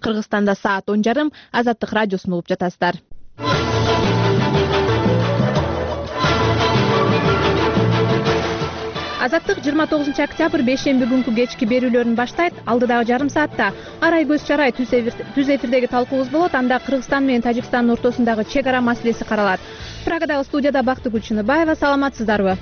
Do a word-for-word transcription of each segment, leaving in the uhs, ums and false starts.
Кыргызстанда саат он жарым. Азаттык радиосун угуп жатасыздар. Азаттык жыйырма тогузунчу октябрь бейшемби күнкү кечки берүүлөрүн баштайт. Алдыдагы жарым саатта арай көз чарай түз эфирдеги талкуубуз болот. Анда Кыргызстан менен Тажикстандын ортосундагы чек ара маселеси каралат. Прагадагы студияда Бактыгүл Чыныбаева. Саламатсыздарбы?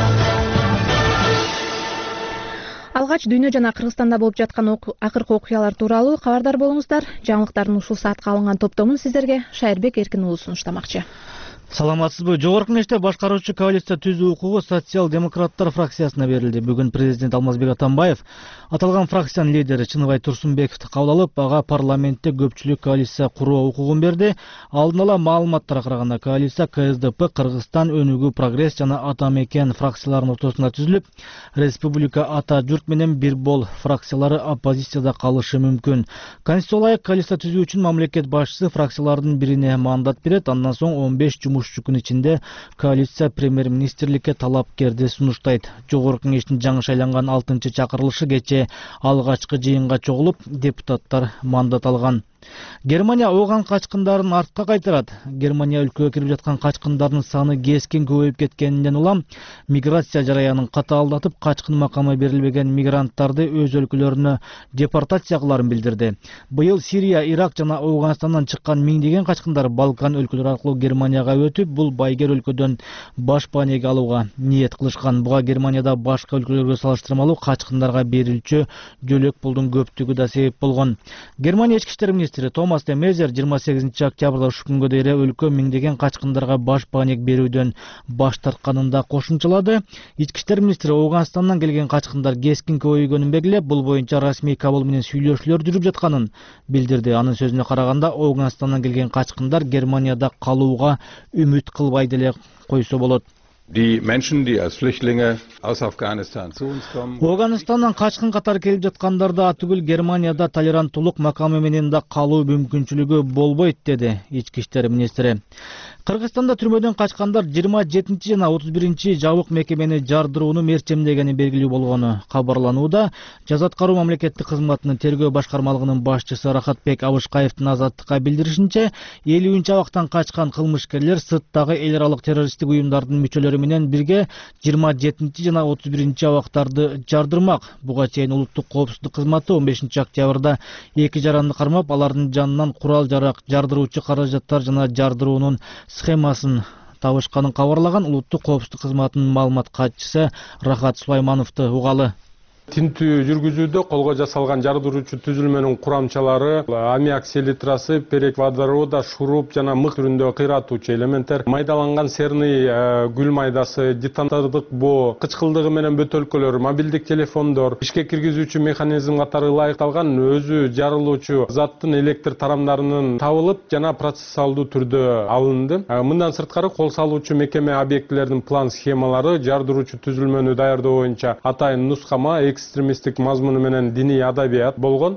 Алгач дүйнө жана Кыргызстанда болуп жаткан акыркы окуялар тууралуу кабардар болуңуздар. Жаңылыктардын ушул саатка алынган топтомун сиздерге Шайырбек Эркин уулу сунуштамакчы. Саламатсызбы? Жогорку кеңеште башкаруучу коалиция түзүү укугу социал-демократтар фракциясына берилди. Бүгүн президент Алмазбек Атамбаев аталган фракциянын лидери Чыныбай Турсунбековду кабыл алып, ага парламентте көпчүлүк коалиция куруу укугун берди. Алдын ала маалыматтарга караганда коалиция КСДП, Кыргызстан, Өнүгүү, Прогресс жана Ата Мекен фракцияларынын ортосунда түзүлүп, Республика, Ата Журт менен Бир Бол фракциялары оппозицияда калышы мүмкүн. Конституциялык коалиция түзүү үчүн мамлекет башчысы фракциялардын бирине мандат берет. Андан соң он беш жумушчу күн ичинде коалиция премьер-министрликке талапкерди сунуштайт. Жогорку кеңештин жаңы шайланган алтынчы чакырылышы кечээ алгачкы жыйынга чогулуп, депутаттар мандат алган. Германия ооган качкындарын артка кайтарат. Германия өлкөгө кирип жаткан качкындардын саны кескен көбөйүп кеткенинен улам миграция жараянын катаалдатып, качкын макамы берилбеген мигранттарды өз өлкөлөрүнө депортация кыларын билдирди. Быйыл Сирия, Ирак жана Афганистандан чыккан миңдеген качкындар Балкан өлкөлөрү аркылуу Германияга өтүп, бул байгер өлкөдөн баш панеге алууга ниет кылышкан. Буга Германияда башка өлкөлөргө салыштырмалуу качкындарга берилчү жөлөк пулдун көптүгү да себеп болгон. Германия ички иштер министри Томас де Мезер жыйырма сегизинчи октябрда ушул күнгө дейин өлкө миңдеген качкындарга баш панек берүүдөн баш тартканын да кошумчалады. Ички иштер министри Афганистандан келген качкындар кескин көбөйгөнүн белгилеп, бул боюнча расмий Кабул менен сүйлөшүүлөр жүрүп жатканын билдирди. Анын сөзүнө караганда, Афганистандан келген качкындар Германияда калууга үмүт кылбай деле койсо болот. Die Menschen, die als Flüchtlinge aus Afghanistan zu uns kommen. Афганистандан качкын катары келип жаткандарда атүгүл Германияда толеранттуулук макамы менен да калуу мүмкүнчүлүгү болбойт, деди ички иштер министри. Кыргызстанда түрмөдөн качкандар жыйырма жетинчи жана отуз биринчи жабык мекемени жардырууну мерчемдегени белгилүү болгону кабарланууда. Жаза аткаруу мамлекеттик кызматынын тергөө башкармалыгынын башчысы Рахатбек Абышкаевдин Азаттыкка билдиришинче, элүүнчү абактан качкан кылмышкерлер сырттагы эл аралык террористтик уюмдардын мүчөлөрү менен бирге жыйырма жетинчи жана отуз биринчи абактарды жардырмак. Буга чейин улуттук коопсуздук кызматы он бешинчи октябрда эки жаранды кармап, алардын жанынан курал-жарак, жардыруучу каражаттар жана жардыруунун схемасын табышканын кабарлаган. Улуттук коопсуздук кызматынын маалымат катчысы Рахат Сулаймановду угалы. Тинтүү жүргүзүүдө колго жасалган жардыруучу түзүлмөнүн курамчалары аммиак селитрасы, перек водорода, шуруп жана мык түрүндө кыйратуучу элементтер, майдаланган серный гүл майдасы, детонатордук боо, кычкылдыгы менен бөтөлкөлөр, мобилдик телефондор, ишке киргизүүчү механизм катары ылайыкталган өзү жарылуучу заттын электр тарамдарынын табылып жана процессуалдуу түрдө алынды. Мындан сырткары кол салуучу мекеме объектилердин план схемалары, жардыруучу түзүлмөнү даярдоо боюнча атайын нускама, экстремисттик мазмуну менен диний адабият болгон.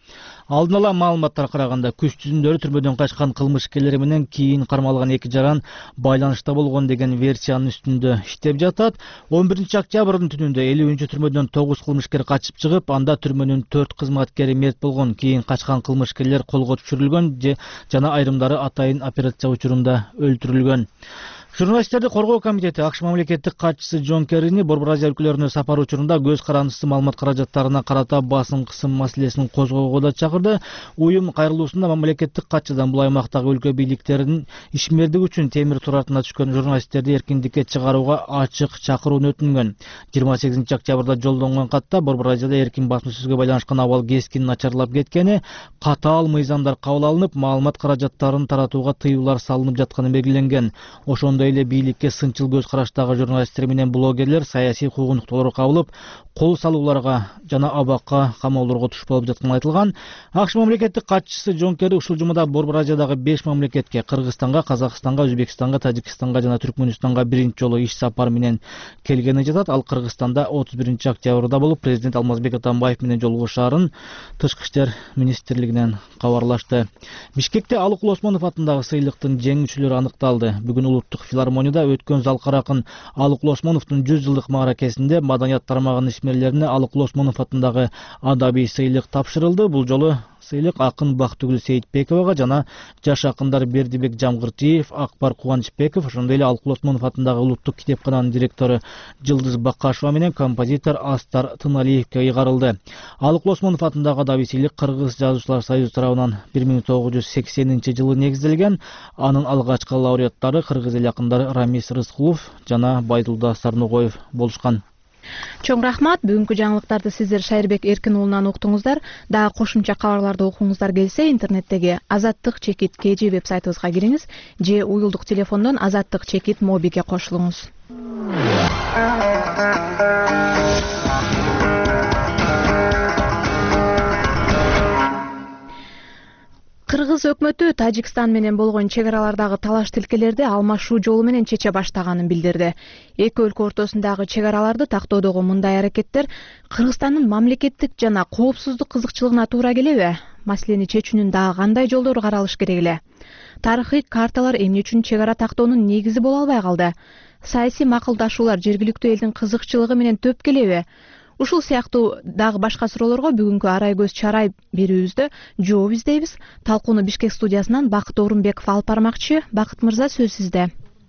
Алдын ала маалыматтарга караганда, күч түзүмдөрү түрмөдөн качкан кылмышкерлер менен кийин кармалган эки жаран байланышта болгон деген версиянын үстүндө иштеп жатат. он биринчи октябрдын түнүндө элүүнчү түрмөдөн тогуз кылмышкер качып чыгып, анда түрмөнүн төрт кызматкери мерт болгон. Кийин качкан кылмышкерлер колго түшүрүлгөн жана айрымдары атайын операция учурунда өлтүрүлгөн. Журналисттерди коргоо комитети АКШ мамлекеттик катчысы Джон Керрини Борбор Азия өлкөлөрүнө сапар учурунда көз карандысы маалымат каражаттарына карата басым кысым маселесин козгоого да чакырды. Уюм кайрылуусунда мамлекеттик катчыдан бул аймактагы өлкө бийликтеринин ишмердиги үчүн темир тор артына түшкөн журналисттерди эркиндикке чыгарууга ачык чакырууну өтүнгөн. жыйырма сегизинчи октябрда жолдонгон катта Борбор Азияда эркин басым сөзгө байланышкан абал кескин начарлап кеткени, катаал мыйзамдар кабыл алынып, маалымат каражаттарын таратууга тыюулар салынып жатканы белгиленген. Ошондой эле бийликке сынчыл көз караштагы журналисттер менен блогерлер саясий куугунтуктоолор кабылып, кол салууларга жана абакка камоолорго туш болуп жатканы айтылган. АКШ мамлекеттик катчысы Джон Керри ушул жумада Борбор Азиядагы беш мамлекетке — Кыргызстанга, Казакстанга, Өзбекстанга, Тажикстанга жана Түркмөнстанга биринчи жолу иш сапар менен келгени жатат. Ал Кыргызстанда отуз биринчи октябрда болуп, президент Алмазбек Атамбаев менен жолугушаарын Тышкы иштер министрлигинен кабарлашты. Бишкекте Алыкул Осмонов атындагы сыйлыктын жеңүүчүлөрү аныкталды. Бүгүн улуттук филармонияда өткөн залкар акын Алыкул Осмоновдун жүз жылдык мааракесинде маданият тармагынын ишмерлерине Алыкул Осмонов атындагы адабий сыйлык тапшырылды. Бул жолу сыйлык акын Бактыгүл Сейитбековага жана жаш акындар Бердибек Жамгыртиев, Акбар Кубанычбеков, ошондой эле Алык Осмонов атындагы улуттук китепкананын директору Жылдыз Бакашева менен композитор Астар Тыналиевке ыйгарылды. Алык Осмонов атындагы адабий сыйлык Кыргыз жазуучулар союзу тарабынан бир миң тогуз жүз сексенинчи жылы негизделген. Анын алгачкы лауреаттары кыргыз эл акындары Рамис Рыскулов жана Байдулда Сарногоев болушкан. Чоң рахмат. Бүгүнкү жаңылыктарды сиздер Шайырбек Эркин уулунан уктуңуздар. Дагы кошумча кабарларды окуңуздар келсе, интернеттеги Азаттык чекит кж вебсайтыбызга кириңиз же уюлдук телефондон Азаттык чекит мобиге кошулуңуз. Кыргыз өкмөтү Тажикстан менен болгон чек аралардагы талаш тилкелерди алмашуу жолу менен чече баштаганын билдирди. Эки өлкө ортосундагы чек араларды тактоодогу мындай аракеттер Кыргызстандын мамлекеттик жана коопсуздук кызыкчылыгына туура келеби? Маселени чечүүнүн дагы кандай жолдору каралыш керек эле? Тарыхый карталар эмне үчүн чек ара тактоонун негизи боло албай калды? Саясий макулдашуулар жергиликтүү элдин кызыкчылыгы менен төп келеби? Ушул сыяктуу дагы башка суроолорго бүгүнкү Арай көз чарай берүүбүздө жооп издейбиз. Талкууну Бишкек студиясынан Бакыт Орунбеков алып бармакчы. Бакыт мырза, сөз сизде.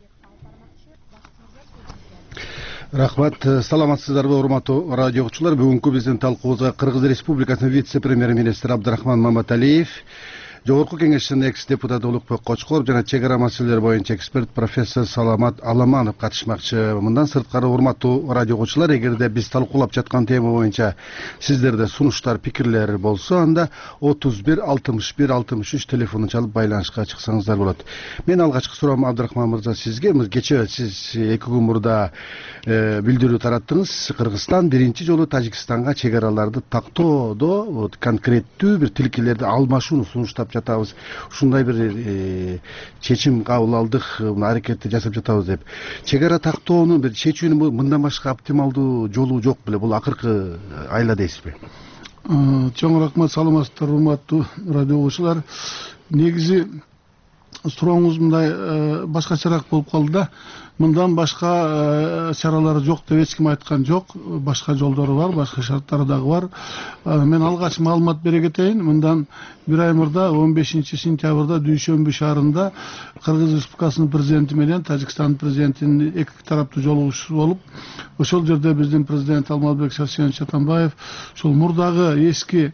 Рахмат. Саламатсыздарбы, урматтуу радио окуучулар? Бүгүнкү биздин талкуубузга Кыргыз Республикасынын вице-премьер-министри Абдрахман Маматалиев, Жогорку Кеңештин экс-депутаты Улукбек Кочкоров жана чек ара маселелери боюнча эксперт профессор Саламат Аламанов катышмакчы. Мындан сырткары, урматтуу радио окуучулар, эгерде биз талкуулап жаткан тема боюнча сиздерде сунуштар, пикирлер болсо, анда отуз бир алтымыш бир алтымыш үч телефонун чалып байланышка чыксаңыздар болот. Мен алгачкы суроом Абдрахман мырза сизге. Кечээ сиз эки күн мурда билдирүү тараттыңыз. Кыргызстан биринчи жолу Тажикстанга чек араларды тактоодо конкреттүү бир тилкелерди алмашууну сунуштап жатабыз. Ушундай бир чечим кабыл алдык, аракетти жасап жатабыз деп. Чек ара тактоонун бир чечүүнүн мындан башка оптималдуу жолу жок беле? Бул акыркы айла дейсизби? Чоң рахмат, саламатсыздар, урматтуу радио окуучулар. Негизи сурооңуз мындай башкачараак болуп калды да. Мындан башка чаралар жок деп эч ким айткан жок. Башка жолдору бар, башка шарттары дагы бар. Мен алгач маалымат бере кетейин. Мындан бир ай мурда он бешинчи сентябрда Дүйшөмбү шаарында Кыргыз Республикасынын президенти менен Тажикстан президентинин эки тараптуу жолугушуу болуп, ошол жерде биздин президент Алмазбек Шарсенович Атамбаев ушул мурдагы эски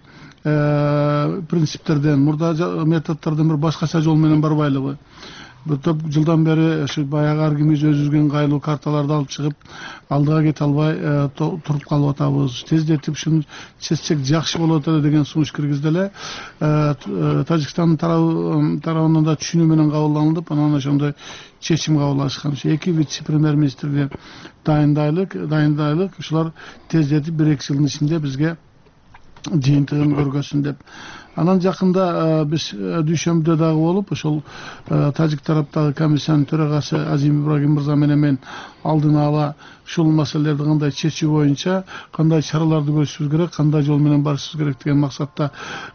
принциптерден, мурда методдордон бир башкача жол менен барбайлыбы? Бир топ жылдан бери ушу баягы ар кимиз өзүбүздүн кайлуу карталарды алып чыгып, алдыга кете албай туруп калып атабыз. Тездетип ушуну чечсек жакшы болот эле деген сунуш киргизди эле. Тажикстандын тарабынан да түшүнүү менен кабылданып, анан ошондой чечим кабыл алышкан. Эки вице-премьер-министрге дайындайлык, дайындайлык, ушулар тездетип бир эки жылдын ичинде бизге жыйынтыгын көргөзсүн деп. Анан жакында биз Дүйшөмбүдө дагы болуп, ошол тажик тараптагы комиссиянын төрагасы Азим Ибрагим мырза менен мен алдын ала ушул маселелерди кандай чечүү боюнча кандай чараларды көрүшүбүз керек, кандай жол менен барышыбыз керек деген максатта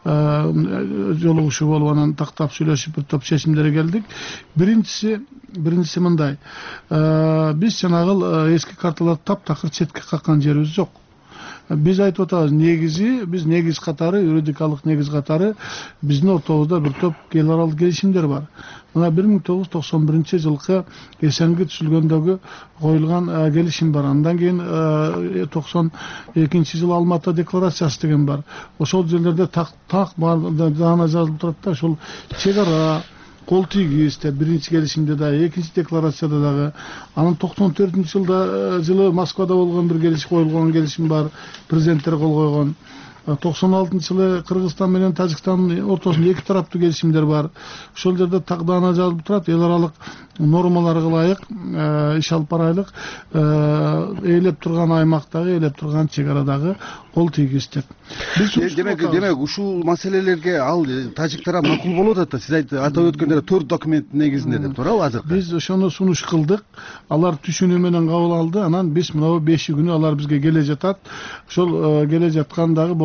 жолугушуу болуп, анан тактап сүйлөшүп бир топ чечимдерге келдик. Биринчиси биринчиси мындай. Биз жанагы эски карталарды таптакыр четке каккан жерибиз жок. Биз айтып атабыз, негизи, биз негиз катары, юридикалык негиз катары биздин ортобузда бир топ эл аралык келишимдер бар. Мына бир миң тогуз жүз токсон биринчи жылкы Эсенги түзүлгөндөгү коюлган келишим бар. Андан кийин токсон экинчи жылы Алматы декларациясы деген бар. Ошол жерлерде так так даана жазылып турат да, ошол чек ара кол тийгиз деп биринчи келишимде да, экинчи декларацияда дагы. Анан токсон төртүнчү жылда жылы Москвада болгон бир келишим коюлган келишим бар, президенттер кол койгон. токсон алтынчы жылы Кыргызстан менен Тажикстандын ортосунда эки тараптуу келишимдер бар. Ошол жерде тагдана жазылып турат, эл аралык нормаларга ылайык иш алып барайлык, ээлеп турган аймактагы, ээлеп турган чек арадагы кол тийгиз деп. Демек, демек ушул маселелерге ал тажик тарап макул болот атат. Сиз атап өткөндөр төрт документ негизинде деп туурабы азыр? Биз ошону сунуш кылдык. Алар түшүнүү менен кабыл алды. Анан биз мына беш күнү алар бизге келе жатат. Ошол келе жаткандагы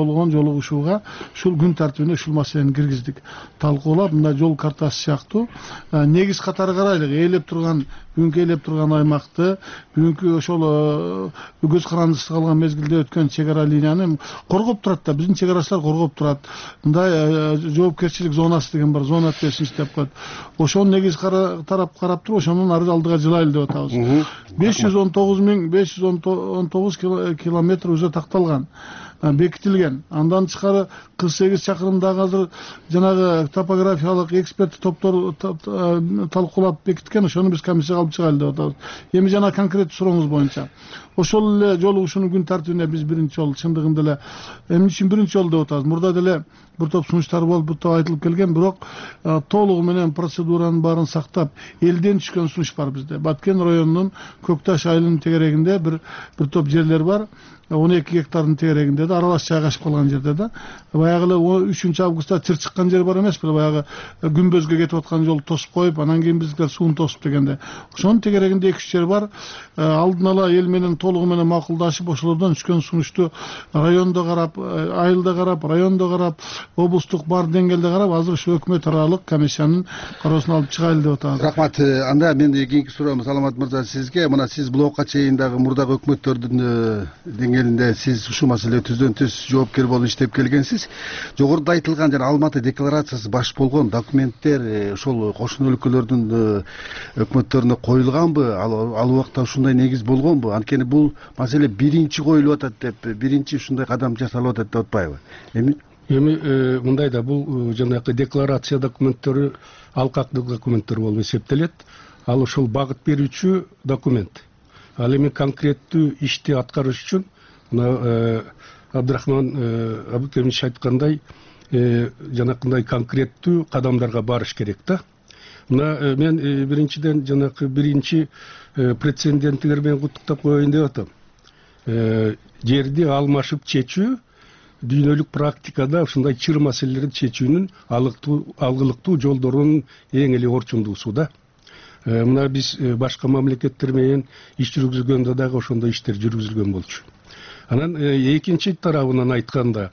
болгон жолугушууга ушул күн тартибине ушул маселени киргиздик. Талкуулап мындай жол картасы сыяктуу негиз катары карайлык. Ээлеп турган бүгүнкү ээлеп турган аймакты, бүгүнкү ошол көз карандысыз калган мезгилде өткөн чек ара линияны коргоп турат да, биздин чек арачылар коргоп турат. Мындай жоопкерчилик зонасы деген бар, зона ответственности деп коет. Ошону негиз тарап карап туруп, ошонун ары алдыга жылайлы деп атабыз. беш жүз он тогуз миң беш жүз он тогуз километр уже такталган, бекитилген. Андан тышкары кырк сегиз чакырымдагы азыр жанагы топографиялык эксперт топтор талкуулап бекиткен, ошону биз комиссияга алып чыгайлы деп атабыз. Эми жана конкрет сурооңуз боюнча ошол эле жолугушуунун күн тартибине биз биринчи жолу чындыгында эле эмне үчүн биринчи жолу деп атабыз. Мурда деле бир топ сунуштар болуп, бир топ айтылып келген, бирок толугу менен процедуранын баарын сактап, элден түшкөн сунуш бар бизде. Баткен районунун Көк Таш айылынын тегерегинде бир бир топ жерлер бар. он эки гектардын тегерегинде да, аралаш жайгашып калган жерде да. Баягы эле үчүнчү августта чыр чыккан жер бар эмеспи? Баягы күнбөзгө кетип аткан жолду тосуп коюп, анан кийин биздикер сууну тосуп дегенде. Ошонун тегерегинде эки үч жер бар. Алдын ала эл менен толугу менен макулдашып, ошолордон түшкөн сунушту райондо карап, айылда карап, райондо карап, облустук бар деңгээлде карап, азыр ушу өкмөт аралык комиссиянын кароосуна алып чыгайлы деп атабыз. Рахмат. Анда мен кийинки суроом Саламат мырза сизге. Мына сиз блокка чейин дагы мурдагы өкмөттөрдүн деңгээлинде сиз ушул маселе түздөн түз жоопкер болуп иштеп келгенсиз. Жогоруда айтылган жана Алматы декларациясы баш болгон документтер ошол кошуна өлкөлөрдүн өкмөттөрүнө коюлганбы? Ал убакта ушундай негиз болгонбу? Анткени бул маселе биринчи коюлуп атат деп, биринчи ушундай кадам жасалып атат деп атпайбы? Эми эми мындай да, бул жанагы декларация документтери алкак документтер болуп эсептелет. Ал ошол багыт берүүчү документ. Ал эми конкреттүү ишти аткарыш үчүн мына Абдрахман Абыкемич айткандай, жанакындай конкреттүү кадамдарга барыш керек да. Мына мен биринчиден жанакы биринчи прецеденттер менен куттуктап коеюн деп атам. Жерди алмашып чечүү дүйнөлүк практикада ушундай чыр маселелерди чечүүнүн алгылыктуу жолдорунун эң эле орчундуусу да. Мына биз башка мамлекеттер менен иш жүргүзгөндө дагы ошондой иштер жүргүзүлгөн болчу. Анан экинчи тарабынан айтканда,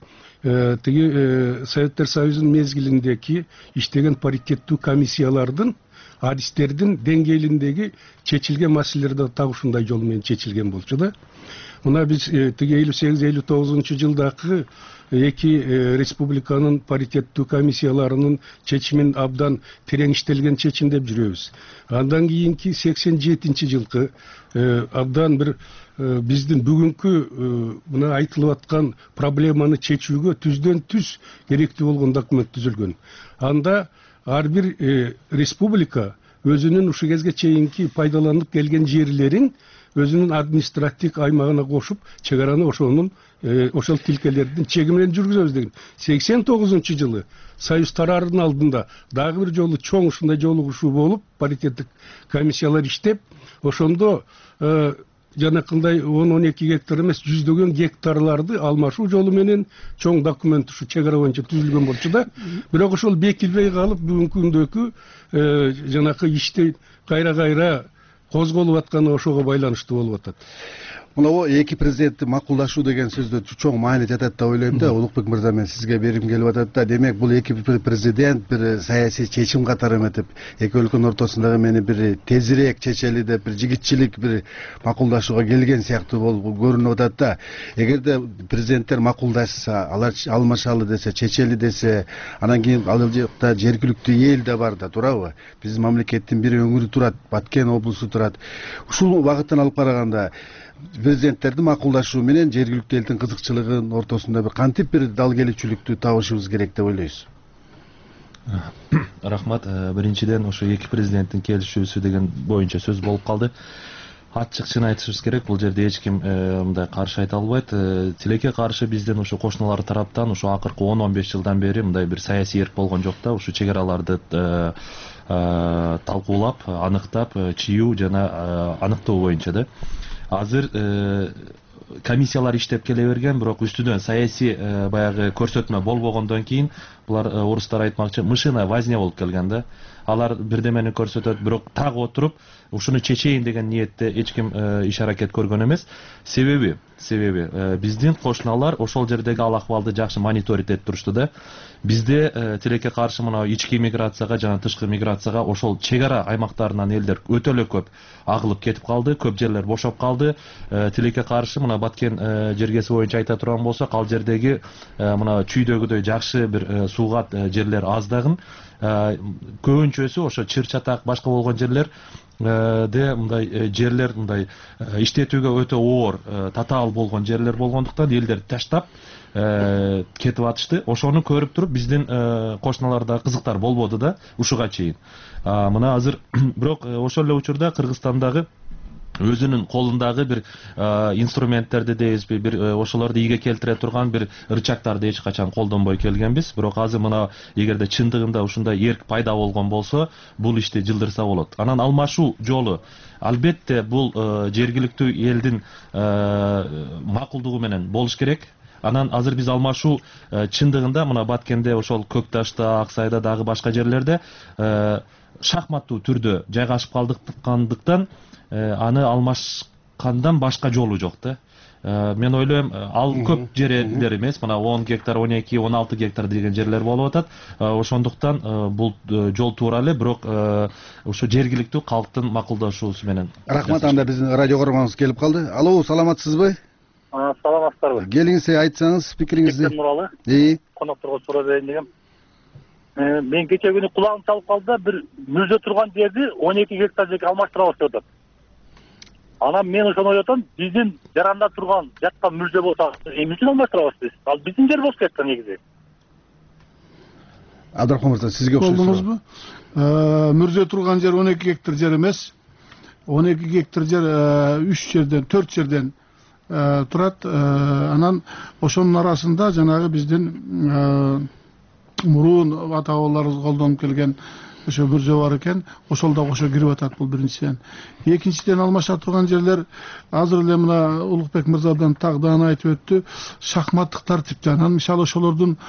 тиги Советтер Союзунун мезгилиндеги иштеген паритеттүү комиссиялардын адистердин деңгээлиндеги чечилген маселелер да так ушундай жол менен чечилген болчу да. Мына биз тиги элүү сегиз элүү тогузунчу жылдагы эки республиканын паритеттүү комиссияларынын чечимин абдан терең иштелген чечим деп жүрөбүз. Андан кийинки сексен жетинчи жылкы абдан бир биздин бүгүнкү мына айтылып аткан проблеманы чечүүгө түздөн түз керектүү болгон документ түзүлгөн. Анда ар бир республика өзүнүн ушу кезге чейинки пайдаланып келген жерлерин өзүнүн административдик аймагына кошуп, чек араны ошонун ошол тилкелердин чеги менен жүргүзөбүз деген. сексен тогузунчу жылы Союз тараарынын алдында дагы бир жолу чоң ушундай жолугушуу болуп, паритеттик комиссиялар иштеп, ошондо жанакындай он он эки гектар эмес, жүздөгөн гектарларды алмашуу жолу менен чоң документ ушу чек ара боюнча түзүлгөн болчу да. Бирок ошол бекилбей калып, бүгүнкү күндөгү жанакы ишти кайра кайра козголуп атканы ошого байланыштуу болуп атат. Мына эки президентти макулдашуу деген сөздө чоң маани жатат деп ойлойм да. Улукбек мырза, мен сизге берим келип атат да. Демек бул эки президент бир саясий чечим катары эметип, эки өлкөнүн ортосундагы мени бир тезирээк чечели деп бир жигитчилик бир макулдашууга келген сыяктуу болуп көрүнүп атат да. Эгерде президенттер макулдашса, алар алмашалы десе, чечели десе, анан кийин ал жакта жергиликтүү эл да бар да, туурабы? Биздин мамлекеттин бир өңүрү турат, Баткен облусу турат. Ушул багыттан алып караганда президенттердин макулдашуу менен жергиликтүү элдин кызыкчылыгынын ортосунда бир кантип бир дал келүүчүлүктү табышыбыз керек деп ойлойсуз? Рахмат. Биринчиден ошо эки президенттин келишүүсү деген боюнча сөз болуп калды. Ачык чын айтышыбыз керек, бул жерде эч ким мындай каршы айта албайт. Тилекке каршы биздин ошо кошуналар тараптан ошо акыркы он он беш жылдан бери мындай бир саясий эрк болгон жок да. Ушу чек араларды талкуулап, аныктап, чыюу жана аныктоо боюнча да. Азыр комиссиялар иштеп келе берген, бирок үстүнөн саясий баягы көрсөтмө болбогондон кийин булар орустар айтмакчы мышиная возня болуп келген да. Алар бирдемени көрсөтөт, бирок так отуруп ушуну чечейин деген ниетте эч ким иш аракет көргөн эмес. Себеби, себеби биздин кошуналар ошол жердеги ал акыбалды жакшы мониторить этип турушту да. Бизде тилекке каршы мына ички миграцияга жана тышкы миграцияга ошол чек ара аймактарынан элдер өтө эле көп агылып кетип калды, көп жерлер бошоп калды. Тилекке каршы мына Баткен жергеси боюнча айта турган болсок, ал жердеги мына чүйдөгүдөй жакшы бир суугат жерлер аздагын. Көбүнчөсү ошо чыр чатак башка болгон жерлер де мындай жерлер мындай иштетүүгө өтө оор, татаал болгон жерлер болгондуктан элдер таштап кетип атышты. Ошону көрүп туруп биздин кошуналарда кызыктар болбоду да ушуга чейин. Мына азыр бирок ошол эле учурда Кыргызстандагы өзүнүн колундагы бир инструменттерди дейбизби, бир ошолорду ийге келтире турган бир рычагтарды эч качан колдонбой келгенбиз. Бирок азыр мына эгерде чындыгында ушундай эрк пайда болгон болсо, бул ишти жылдырса болот. Анан алмашуу жолу албетте бул жергиликтүү элдин макулдугу менен болуш керек. Анан азыр биз алмашуу чындыгында мына Баткенде, ошол Көк Ташта, Аксайда дагы башка жерлерде шахматтуу түрдө жайгашып калдыктан аны алмашкандан башка жолу жок да. Мен ойлойм, ал көп жерлер эмес, мына он гектар, он эки, он алты гектар деген жерлер болуп атат. Ошондуктан бул жол туура эле, бирок ошо жергиликтүү калктын макулдашуусу менен. Рахмат, анда биздин радио көргөнүбүз келип калды. Алло, саламатсызбы? Саламатсыздарбы? Келиңиз, айтсаңыз пикириңизди. Нуралы. Ии. Конокторго суроо берейин дегем. Мен кече күнү кулагым чалып калды да, бир мүрзө турган жерди он эки гектар жерге алмаштырабыз деп атат. Анан мен ошону ойлоп атам, биздин жаранда турган жакка мүрзө болсо, эмне үчүн алмаштырабыз биз? Ал биздин жер болуш керек да негизи. Абдрахман мырза, сизге окшойбу? Мүрзө турган жер он эки гектар жер эмес. он эки гектар жер үч жерден, төрт жерден турат. Анан ошонун арасында жанагы биздин мурун ата бабаларыбыз колдонуп келген ошо мүрзө бар экен, ошол да ошо кирип атат. Бул биринчиден. Экинчиден алмаша турган жерлер азыр эле мына Улукбек мырза абдан тагданы айтып өттү, шахматтык тартипте. Анан мисалы ошолордун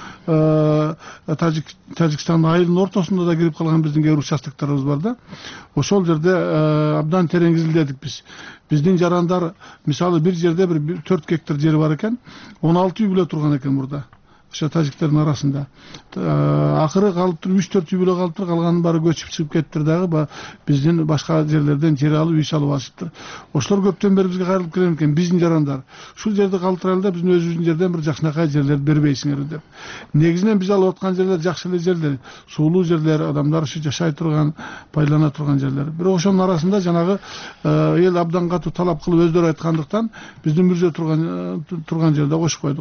Тажикстандын айылынын ортосунда да кирип калган биздин кээ бир участокторубуз бар да. Ошол жерде абдан терең изилдедик биз. Биздин жарандар мисалы бир жерде бир төрт гектар жери бар экен, он алты үй бүлө турган экен мурда. Ошо тажиктердин арасында. Акыры калып туруп үч төрт үй бүлө калып туруп, калганын баары көчүп чыгып кеттир дагы, биздин башка жерлерден жер алып үй салып алышыптыр. Ошолор көптөн бери бизге кайрылып келген экен, биздин жарандар. Ушул жерди калтырайлы да, биздин өзүбүздүн жерден бир жакшынакай жерлерди бербейсиңер деп. Негизинен биз алып аткан жерлер жакшы эле жерлер, суулуу жерлер, адамдар ушу жашай турган, байлана турган жерлер. Бирок ошонун арасында жанагы эл абдан катуу талап кылып өздөрү айткандыктан биздин мүрзө турган турган жерде кошуп койдук.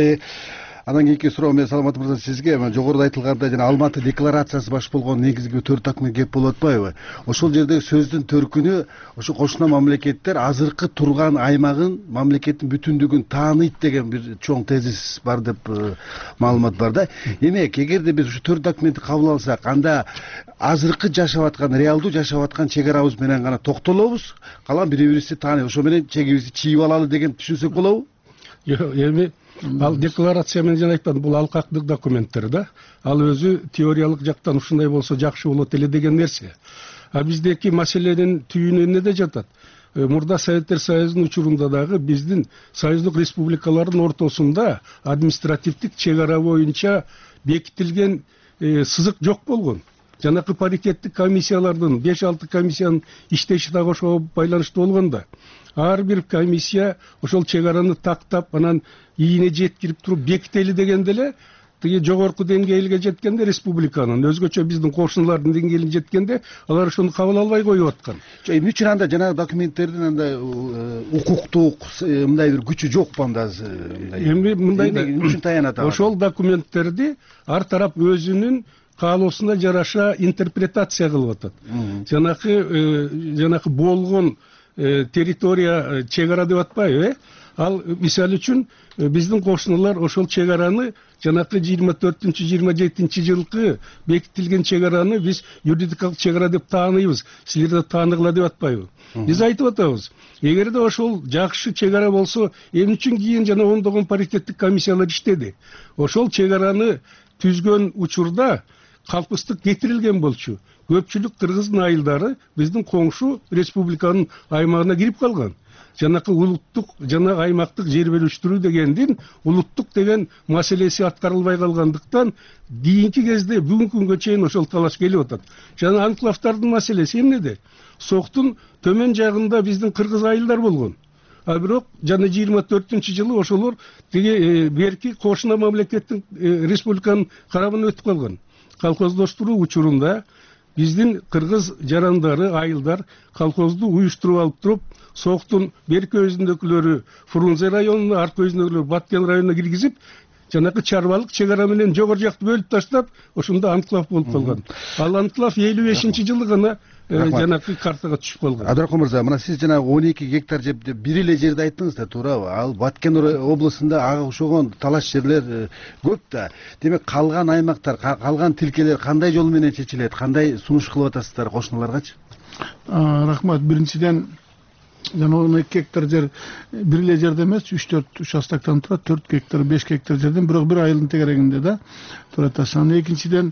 Анан кийинки суроо мен Саламат мырза сизге, жогоруда айтылгандай жана Алматы декларациясы баш болгон негизги төрт акмын кеп болуп атпайбы? Ошол жердеги сөздүн төркүнү ошо кошуна мамлекеттер азыркы турган аймагын, мамлекеттин бүтүндүгүн тааныйт деген бир чоң тезис бар деп маалымат бар да. Демек, эгерде биз ушу төрт документти кабыл алсак, анда азыркы жашап аткан, реалдуу жашап аткан чек арабыз менен гана токтолобуз, калган бири-бирибизди тааный, ошо менен чегибизди чийип алалы деген түшүнсөк болобу? Жок, эми ал декларация менен жана айтпадым, бул алкактык документтер да. Ал өзү теориялык жактан ушундай болсо жакшы болот эле деген нерсе. А биздеки маселенин түйүнү эмнеде жатат? Мурда Советтер Союзунун учурунда дагы биздин союздук республикалардын ортосунда административдик чек ара боюнча бекитилген сызык жок болгон. Жанакы паритеттик комиссиялардын беш алты комиссиянын иштеши дагы ошого байланыштуу болгондо. Ар бир комиссия ошол чек араны тактап, анан ийине жеткирип туруп бекители дегенде эле, тиги жогорку деңгээлге жеткенде республиканын, өзгөчө биздин кошуналардын деңгээлине жеткенде алар ошону кабыл албай коюп аткан. Эмне үчүн анда жанагы документтердин андай укуктук мындай бир күчү жокпу анда? Эми мындай эмне үчүн таянат? Ошол документтерди ар тарап өзүнүн каалоосуна жараша интерпретация кылып атат. Жанакы жанакы болгон территория чек ара деп атпайбы, э? Ал мисалы үчүн биздин кошуналар ошол чек араны жанакы жыйырма төртүнчү жыйырма жетинчи жылкы бекитилген чек араны биз юридикалык чек ара деп тааныйбыз. Силер да тааныгыла деп атпайбы? Биз айтып атабыз. Эгерде ошол жакшы чек ара болсо, эмне үчүн кийин жана ондогон паритеттик комиссиялар иштеди? Ошол чек араны түзгөн учурда калпыстык кетирилген болчу. Көпчүлүк кыргыздын айылдары биздин коңшу республиканын аймагына кирип калган. Жанакы улуттук жана аймактык жер бөлүштүрүү дегендин улуттук деген маселеси аткарылбай калгандыктан кийинки кезде бүгүнкү күнгө чейин ошол талаш келип атат. Жана анклавдардын маселеси эмнеде? Соктун төмөн жагында биздин кыргыз айылдар болгон. А бирок жана жыйырма төртүнчү жылы ошолор тиги берки кошуна мамлекеттин республиканын карабына өтүп калган. Колхоздоштуруу учурунда биздин кыргыз жарандары, айылдар колхозду уюштуруп алып туруп, Соктун берки өзүндөгүлөрү Фрунзе районуна, аркы өзүндөгүлөрү Баткен районуна киргизип, жанакы чарбалык чек ара менен жогору жакты бөлүп таштап, ошондо анклав болуп калган. Ал анклав элүү бешинчи жылы гана жанакы картага түшүп калган. Абдрахман мырза, мына сиз жана он эки гектар жерде бир эле жерди айттыңыз да, туурабы? Ал Баткен облусунда ага окшогон талаш жерлер көп да. Демек калган аймактар, калган тилкелер кандай жол менен чечилет? Кандай сунуш кылып атасыздар кошуналаргачы? Рахмат. Биринчиден, жана он эки гектар жер бир эле жерде эмес, үч төрт участоктон турат, төрт гектар, беш гектар жерден, бирок бир айылдын тегерегинде да турат. Анан экинчиден,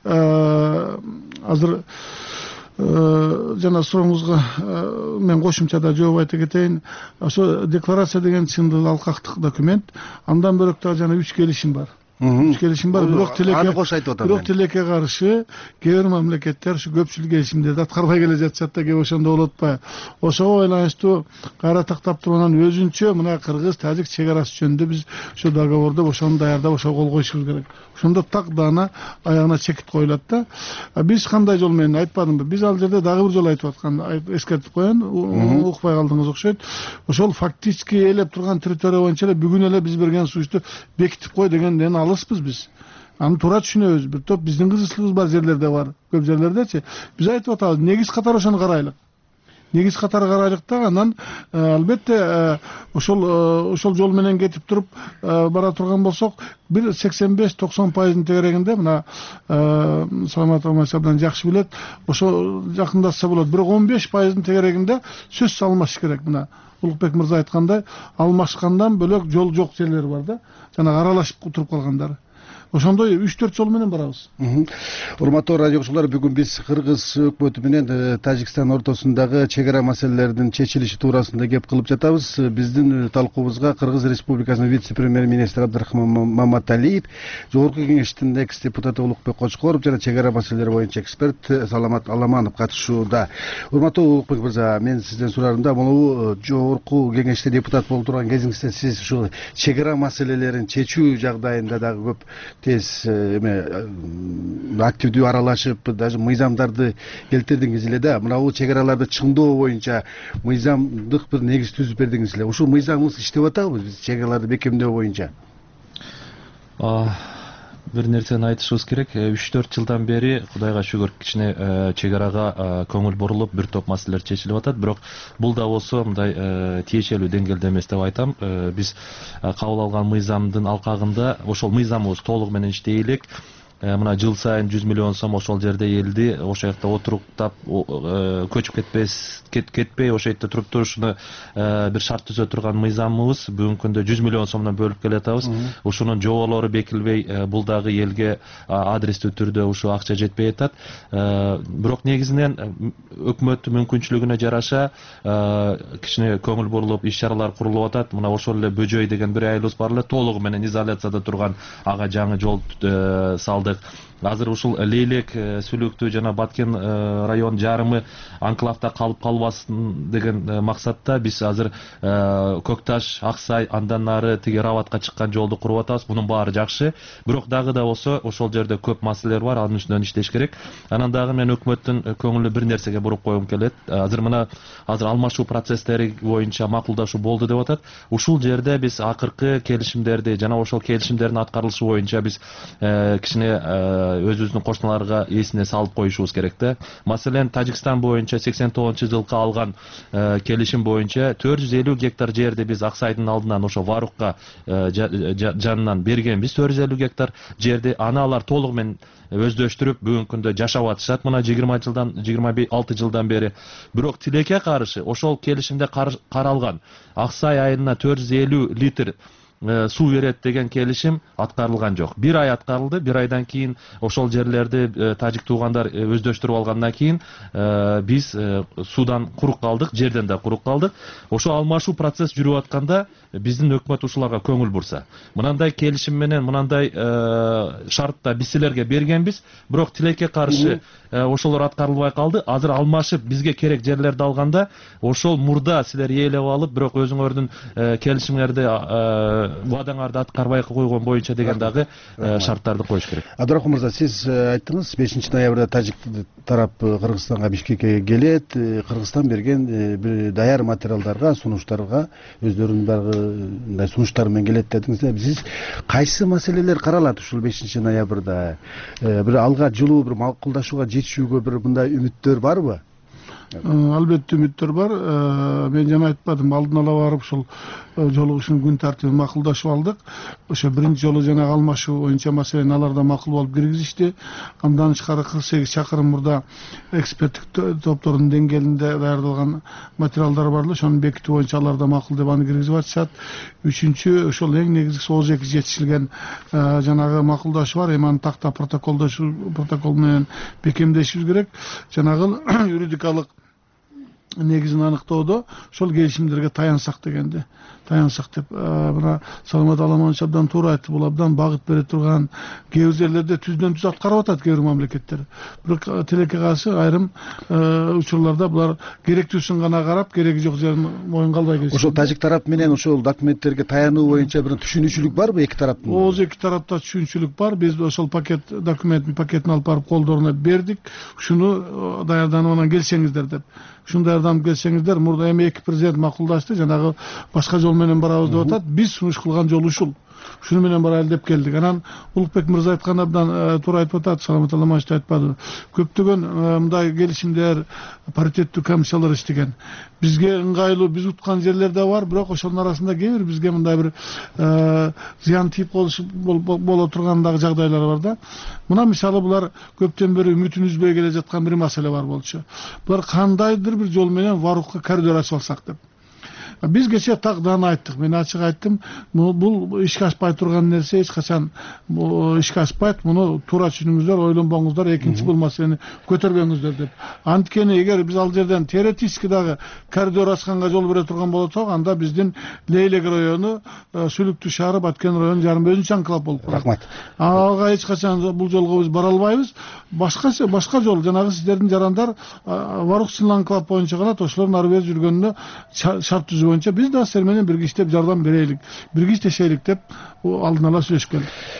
азыр жана сурооңузга мен кошумчада жооп айта кетейин. Ошо декларация деген символ алкактык документ. Андан бөлөк дагы жана үч келишим бар. Үч келишим бар, бирок тилекке бирок тилекке каршы кээ бир мамлекеттер ушу көпчүлүк келишимдерди аткарбай келе жатышат да, кээ ошондо болуп атпайбы? Ошого байланыштуу кайра тактап туруп анан өзүнчө мына кыргыз тажик чек арасы жөнүндө биз ошо договорду ошону даярдап ошого кол коюшубуз керек. Ошондо так даана аягына чекит коюлат да. Биз кандай жол менен айтпадымбы? Биз ал жерде дагы бир жолу айтып аткан, эскертип коеюн, укпай калдыңыз окшойт. Ошол фактически ээлеп турган территория боюнча эле бүгүн эле биз берген сунушту бекитип кой дегенден алыспыз биз. Аны туура түшүнөбүз. Бир топ биздин кызычылыгыбыз бар жерлерде бар. Көп жерлердечи. Биз айтып атабыз, негиз катары ошону карайлык. Негиз катары карайлык да, анан албетте ошол ошол жол менен кетип туруп бара турган болсок, бир сексен беш токсон пайыздын тегерегинде мына Саламат Омаров абдан жакшы билет, ошо жакындашса болот. Бирок он беш пайыздын тегерегинде сөз алмаш керек. Мына Улукбек мырза айткандай, алмашкандан бөлөк жол жок жерлер бар да, жана аралашып туруп калгандар. Ошондой үч төрт жол менен барабыз. Урматтуу радио окуучулар, бүгүн биз Кыргыз өкмөтү менен Тажикстан ортосундагы чек ара маселелеринин чечилиши туурасында кеп кылып жатабыз. Биздин талкуубузга Кыргыз Республикасынын вице-премьер-министри Абдрахман Маматалиев, Жогорку кеңештин экс депутаты Улукбек Кочкоров жана чек ара маселелери боюнча эксперт Саламат Аламанов катышууда. Урматтуу Улукбек мырза, мен сизден сураарым да, могу Жогорку кеңеште депутат болуп турган кезиңизде сиз ушул чек ара маселелерин чечүү жагдайында дагы көп тез эме активдүү аралашып, даже мыйзамдарды келтирдиңиз эле да. Мына бул чек араларды чыңдоо боюнча мыйзамдык бир негиз түзүп бердиңиз эле. Ушул мыйзамыбыз иштеп атабы биз чек араларды бекемдөө боюнча? Бир нерсени айтышыбыз керек. үч төрт жылдан бери Кудайга шүгүр кичине чек арага көңүл бурулуп, бир топ маселелер чечилип атат. Бирок бул да болсо мындай тиешелүү деңгээлде эмес деп айтам. Биз кабыл алган мыйзамдын алкагында ошол мыйзамыбыз толугу менен иштей элек. Мына жыл сайын жүз миллион сом ошол жерде элди ошол жакта отуруктап көчүп кетпес кетпей ошол жерде туруп турушуну бир шарт түзө турган мыйзамыбыз бүгүнкү күндө жүз миллион сомдон бөлүп келатабыз. Ушунун жоболору бекилбей, бул дагы элге адрестүү түрдө ушу акча жетпей атат. Бирок негизинен өкмөт мүмкүнчүлүгүнө жараша кичине көңүл бурулуп, иш чаралар курулуп атат. Мына ошол эле Бөжөй деген бир айылыбыз бар эле, толугу менен изоляцияда турган, ага жаңы жол салдык. Азыр ушул Лейлек, Сүлүктүү жана Баткен район жарымы анклавда калып калбасын деген максатта биз азыр Көкташ, Аксай, андан нары тиги Рабатка чыккан жолду куруп атабыз. Бунун баары жакшы. Бирок дагы да болсо ошол жерде көп маселелер бар, анын үстүнөн иштеш керек. Анан дагы мен өкмөттүн көңүлү бир нерсеге буруп койгум келет. Азыр мына азыр алмашуу процесстери боюнча макулдашуу болду деп атат. Ушул жерде биз акыркы келишимдерди жана ошол келишимдердин аткарылышы боюнча биз кичине өзүбүздүн кошуналарга эсине салып коюшубуз керек да. Маселен, Тажикстан боюнча сексен тогузунчу жылкы алган келишим боюнча төрт жүз элүү гектар жерди биз Аксайдын алдынан ошо Варукка жанынан бергенбиз. төрт жүз элүү гектар жерди аны алар толугу менен өздөштүрүп бүгүнкү күндө жашап атышат. Мына жыйырма жылдан жыйырма алты жылдан бери. Бирок тилекке каршы ошол келишимде каралган Аксай айылына төрт жүз элүү литр суу берет деген келишим аткарылган жок. Бир ай аткарылды. Бир айдан кийин ошол жерлерди тажик туугандар өздөштүрүп алгандан кийин биз суудан курук калдык, жерден да курук калдык. Ошо алмашуу процесс жүрүп атканда биздин өкмөт ушуларга көңүл бурса, мынандай келишим менен мынандай шартта биз силерге бергенбиз, бирок тилекке каршы ошолор аткарылбай калды. Азыр алмашып бизге керек жерлерди алганда ошол мурда силер ээлеп алып, бирок өзүңөрдүн келишимдерди убадаңарды аткарбай койгон боюнча деген дагы шарттарды коюш керек. Абдрахман мырза, сиз айттыңыз, бешинчи ноябрда тажик тарап Кыргызстанга, Бишкекке келет. Кыргызстан берген бир даяр материалдарга, сунуштарга өздөрүнүн дагы мындай сунуштары менен келет дедиңиз. Сиз кайсы маселелер каралат ушул бешинчи ноябрда? Бир алга жылуу бир макулдашууга жетишүүгө бир мындай үмүттөр барбы? Албетте үмүттөр бар. Мен жана айтпадым, алдын ала барып ушул жолугушуунун күн тартибин макулдашып алдык. Ошо биринчи жолу жанагы алмашуу боюнча маселени алар да макул болуп киргизишти. Андан тышкары кырк сегиз чакырым мурда эксперттик топтордун деңгээлинде даярдалган материалдар бар эле. Ошону бекитүү боюнча алар да макул деп аны киргизип атышат. Үчүнчү, ошол эң негизгиси О эки жетишилген жанагы макулдашуу бар. Эми аны такта протоколдошуу, протокол менен бекемдешибиз керек. Жанагы юридикалык негизин аныктоодо ошол келишимдерге таянсак дегенде, таянсак деп мына Саламат Аламанович абдан туура айтты. Бул абдан багыт бере турган, кээ бир жерлерде түздөн түз аткарып атат кээ бир мамлекеттер. Бирок тилекке каршы айрым учурларда булар керектүүсүн гана карап, кереги жок жерин моюнга албай келишет. Ошол тажик тарап менен ошол документтерге таянуу боюнча бир түшүнүүчүлүк барбы эки тараптын? Ооз эки тарапта түшүнүүчүлүк бар. Биз ошол пакет документтин пакетин алып барып колдоруна бердик. Ушуну даярданып анан келсеңиздер деп. Ушундай жардам келсеңиздер, мурда эми эки президент макулдашты, жанагы башка жол менен барабыз деп атат. Биз сунуш кылган жол ушул. Шуну менен барайлы деп келдик. Анан Улукбек мырза айткан абдан туура айтып атат, Саламат Аламанович айтпады. Көптөгөн мындай келишимдер, паритеттүү комиссиялар иштеген. Бизге ыңгайлуу, биз уткан жерлер да бар, бирок ошонун арасында кээ бир бизге мындай бир зыян тийип боло турган дагы жагдайлар бар да. Мына мисалы булар көптөн бери үмүтүн үзбөй келе жаткан бир маселе бар болчу. Булар кандайдыр бир жол менен Варукка коридор ачып алсак деп. Биз кече тагданы айттык. Мен ачык айттым, бул ишке ашпай турган нерсе, эч качан ишке ашпайт. Муну туура түшүнүңүздөр, ойлонбоңуздар, экинчи бул маселени көтөрбөңүздөр деп. Анткени эгер биз ал жерден теоретически дагы коридор ачканга жол бере турган болсок, анда биздин Лейлек району, Сүлүктүү шаары, Баткен району жарым өзүнчө анклав болуп калат. Рахмат. Ага эч качан бул жолго биз бара албайбыз. Башка башка жол, жанагы сиздердин жарандар Варук сыныл анклав боюнча калат, ошолордун ары бери жүргөнүнө шарт түзүү боюнча биз да силер менен бирге иштеп жардам берелик, бирге иштешелик деп алдын ала сүйлөшкөн.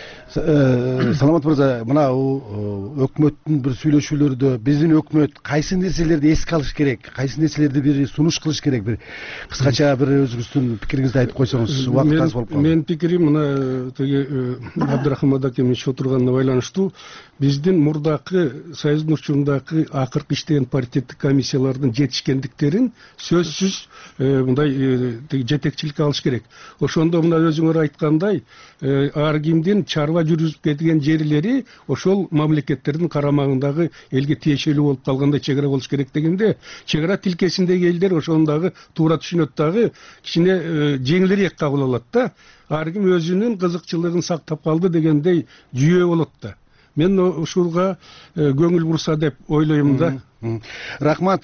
Саламат мырза, мына өкмөттүн бир сүйлөшүүлөрдө биздин өкмөт кайсы нерселерди эске алыш керек, кайсы нерселерди бир сунуш кылыш керек, бир кыскача бир өзүңүздүн пикириңизди айтып койсоңуз, убакыт аз болуп калды. Менин пикирим мына теги Абдрахман акем иши отурганына байланыштуу. Биздин мурдакы Союздун учурундагы акыркы иштеген паритеттик комиссиялардын жетишкендиктерин сөзсүз мындай жетекчиликке алыш керек. Ошондо мына өзүңөр айткандай, ар кимдин чарба жүргүзүп кеткен жерлери ошол мамлекеттердин карамагындагы элге тиешелүү болуп калгандай чек ара болуш керек дегенде, чек ара тилкесиндеги элдер ошону дагы туура түшүнөт дагы, кичине жеңилирээк кабыл алат да. Ар ким өзүнүн кызыкчылыгын сактап калды дегендей жүйө болот да. Мен ушулга көңүл бурса деп ойлойм да. Рахмат.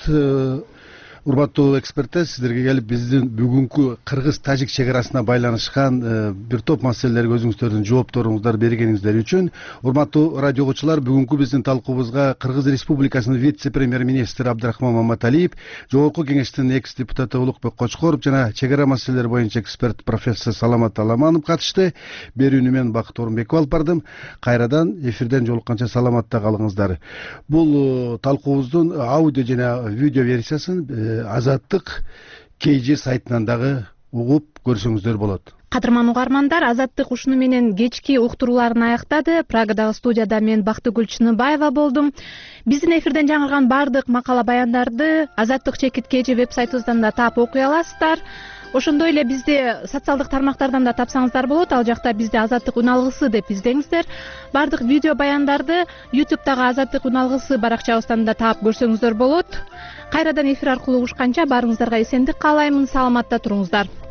Урматтуу эксперттер, сиздерге келип биздин бүгүнкү кыргыз-тажик чек арасына байланышкан бир топ маселелерге өзүңүздөрдүн жоопторуңуздар бергениңиздер үчүн. Урматтуу радио угуучулар, бүгүнкү биздин талкуубузга Кыргыз Республикасынын вице-премьер-министри Абдрахман Маматалиев, Жогорку Кеңештин экс депутаты Улукбек Кочкоров жана чек ара маселелери боюнча эксперт профессор Саламат Аламанов катышты. Берүүнү мен Бакыт Орунбеков алып бардым. Кайрадан эфирден жолукканча саламатта калыңыздар. Бул талкуубуздун аудио жана видео версиясын Азаттык кей жи сайтынан дагы угуп көрсөңүздөр болот. Кадырман угармандар, Азаттык ушуну менен кечки уктурууларын аяктады. Прагадагы студияда мен Бактыгүл Чыныбаева болдум. Биздин эфирден жаңырган бардык макала баяндарды Азаттык чекит кей жи веб сайтыбыздан да таап окуй аласыздар. Ошондой эле бизди социалдык тармактардан да тапсаңыздар болот. Ал жакта бизди Азаттык үн алгысы деп издеңиздер. Бардык видео баяндарды ютубтагы Азаттык үн алгысы баракчабыздан да таап көрсөңүздөр болот. Кайрадан эфир аркылуу угушканча баарыңыздарга эсендик каалаймын. Саламатта туруңуздар.